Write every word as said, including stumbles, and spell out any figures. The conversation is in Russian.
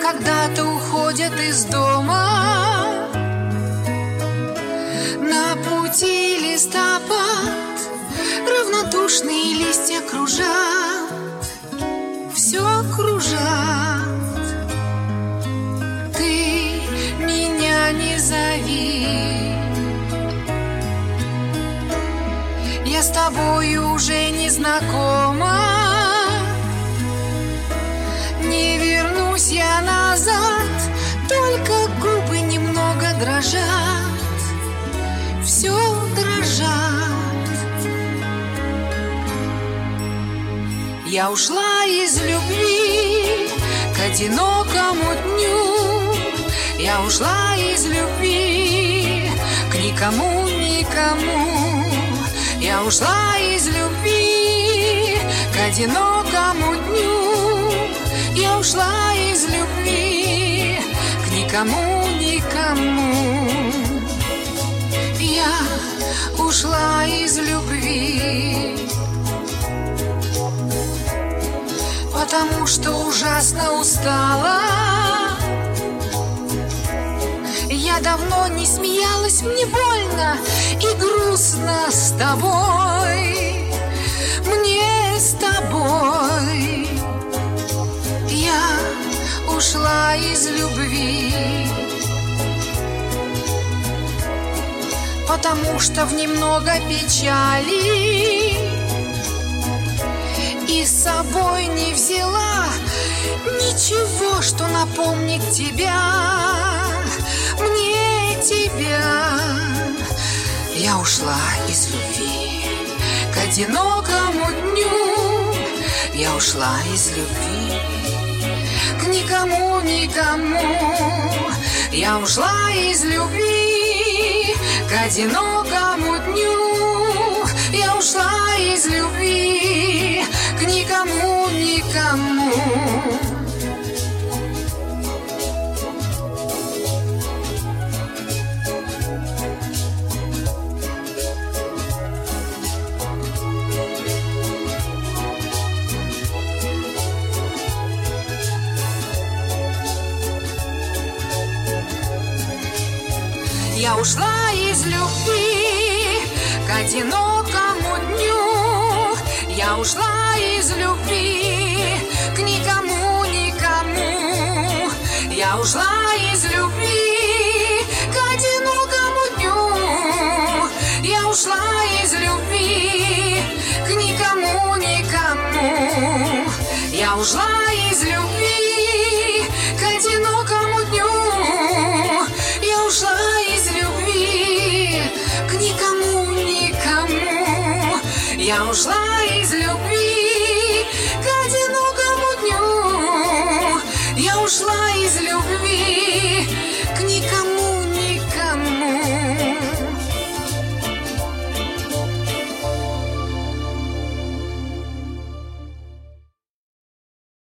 когда-то уходят из дома. На пути листопад, равнодушные листья кружат, все кружат. Ты меня не зови, я с тобой уже не знакома. Не вернусь я назад, только губы немного дрожат, все дрожат. Я ушла из любви к одинокому дню, я ушла из любви к никому, никому. Я ушла из любви к одинокому дню, я ушла из любви к никому, никому. Я ушла из любви, потому что ужасно устала. Я давно не смеялась, мне больно и грустно с тобой, мне с тобой. Я ушла из любви, потому что в ней много печали, и с собой не взяла ничего, что напомнит тебя, мне тебя. Я ушла из любви к одинокому дню, я ушла из любви к никому, никому. Я ушла из любви к одинокому дню, я ушла из любви к никому, никому. Я ушла из любви к одинокому дню, я ушла из любви к никому, никому. Я ушла из любви к одинокому дню, я ушла из любви к никому, никому. Я ушла из любви к одинокому дню, я ушла из любви к никому, никому. Я ушла из любви к одинокому дню, я ушла из любви